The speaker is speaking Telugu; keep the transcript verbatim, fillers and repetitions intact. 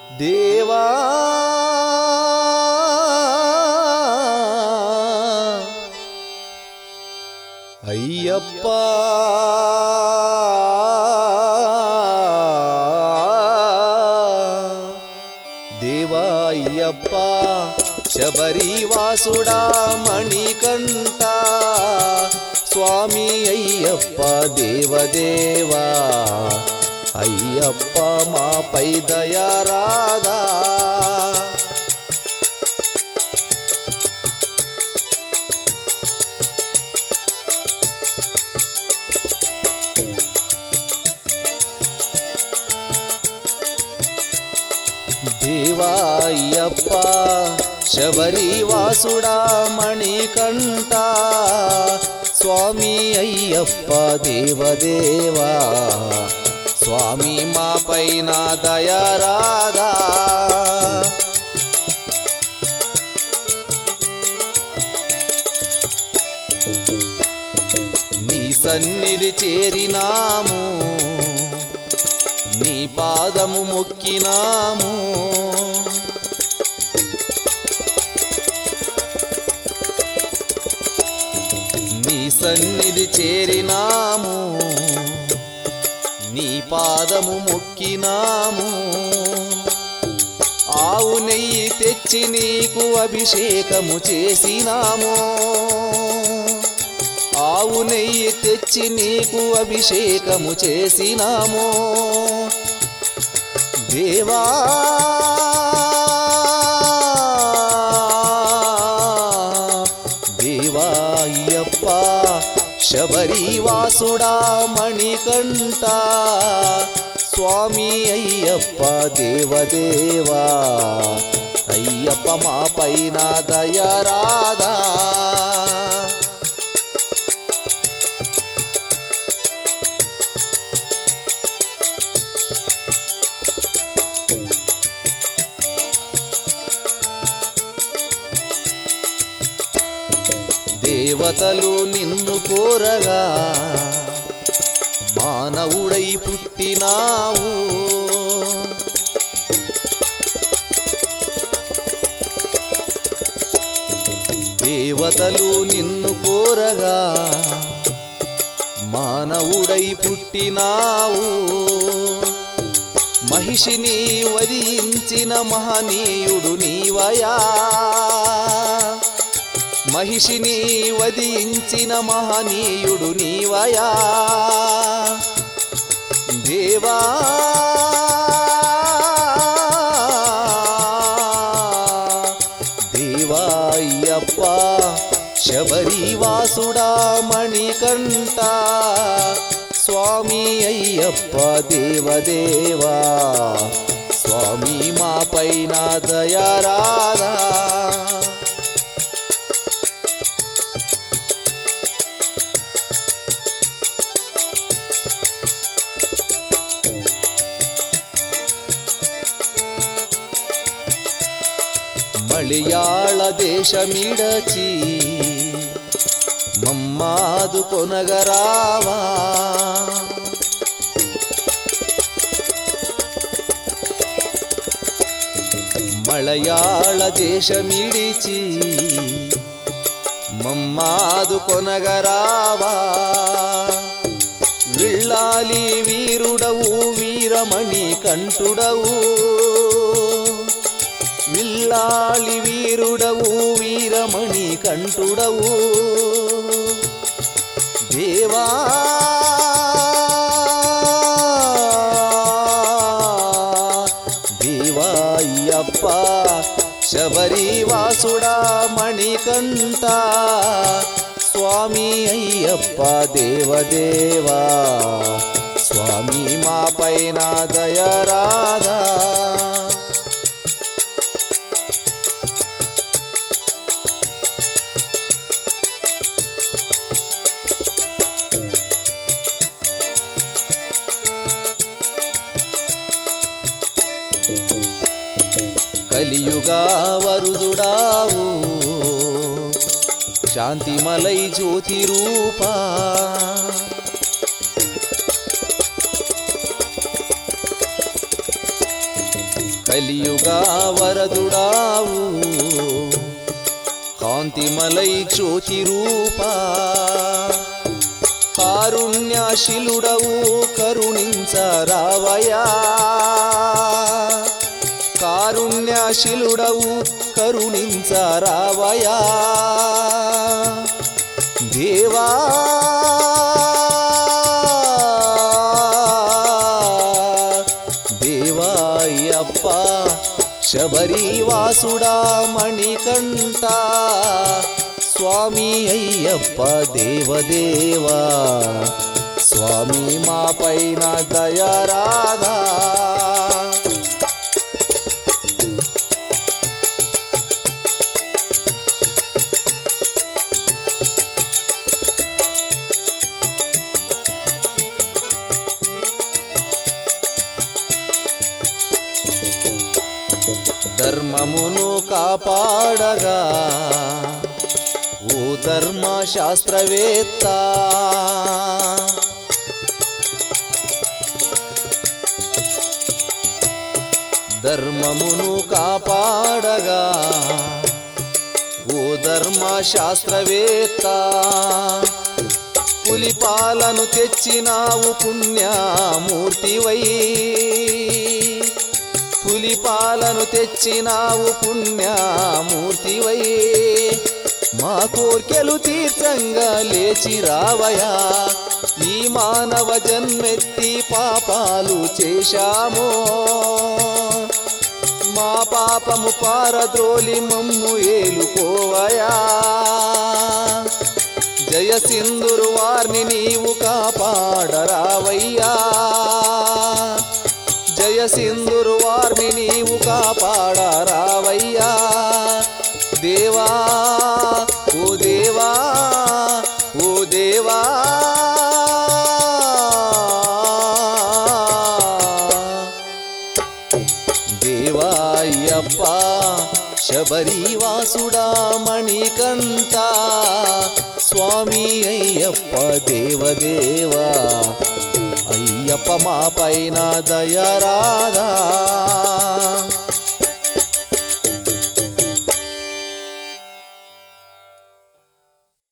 దేవా అయ్యప్ప దేవా అయ్యప్ప శబరివాసుడా మణికంఠ స్వామి అయ్యప్ప దేవదేవా అయ్యప్ప మాపై దయారాదా దేవా అయ్యప్ప శబరివాసుడా మణికంఠ స్వామి అయ్యప్ప దేవదేవా స్వామి మా పైన దయారాదా నీ సన్నిధి చేరినాము నీ పాదము మొక్కినాము నీ సన్నిధి చేరినాము నీ పాదము మొక్కినాము ఆవు నెయ్యి తెచ్చి నీకు అభిషేకము చేసినాము ఆవు నెయ్యి తెచ్చి నీకు అభిషేకము చేసినాము దేవా దేవా అయ్యప్ప శబరివాసుడా మణికంఠ స్వామి అయ్యప్ప దేవదేవా అయ్యప్ప మా పైన దయారాదా దేవతలు నిన్ను కోరగా మానవుడై పుట్టినావు దేవతలు నిన్ను కోరగా మానవుడై పుట్టినావు మహిషిని వధించిన మహనీయుడు నీవయా మహిషిని వధించిన మహనీయుడు నీవయా దేవా దేవా అయ్యప్ప శబరివాసుడా మణికంఠ స్వామి అయ్యప్ప దేవదేవా స్వామి మా పైన దయారాదా మలయాళ దేశమిడచి మమ్మాదు కొనగరావా మలయాళ దేశమిడిచి మమ్మాదు కొనగరావా విల్లాలి వీరుడవు వీరమణి కంఠుడవు విల్లాలి వీరుడవు వీరమణి కంఠుడవు దేవా దేవా అయ్యప్ప శబరివాసుడా మణికంఠ స్వామి అయ్యప్ప దేవదేవా స్వామి మా పైన దయారాదా కలియుగా వరుదుడావు శాంతిమలై జ్యోతి రూపా కలియుగా వరదుడావు కాంతిమలై జ్యోతి రూపా కారుణ్యశీలుడవు కరుణించరావయా కారుణ్యశీలుడవు కరుణించరావయా దేవా దేవాయప్ప శబరివాసుడా మణికంఠ స్వామి అయ్యప్ప దేవదేవా స్వామి మా పైన దయరాధా ధర్మమును కాపాడగా ఓ ధర్మశాస్త్రవేత్త ధర్మమును కాపాడగా ఓ ధర్మశాస్త్రవేత్త పులిపాలను తెచ్చినావు పుణ్యమూర్తివై పులిపాలను తెచ్చినావు పుణ్యమూర్తివై మా కోర్కెలు తీర్థంగా లేచి రావయా ఈ మానవ జన్మెత్తి పాపాలు చేశామో మా పాపము పారద్రోలి మమ్ము ఏలుకోవయా జయ సింధురు వారిని నీవు కాపాడరావయ్యా జయ సింధురు వారిని నీవు కాపాడరావయ్యా దేవా ఓ దేవా ఓ దేవా దేవాయప్ప శబరివాసుడా మణికంఠ స్వామి అయ్యప్ప దేవదేవా అయ్యప్ప మా పైన దయరాధా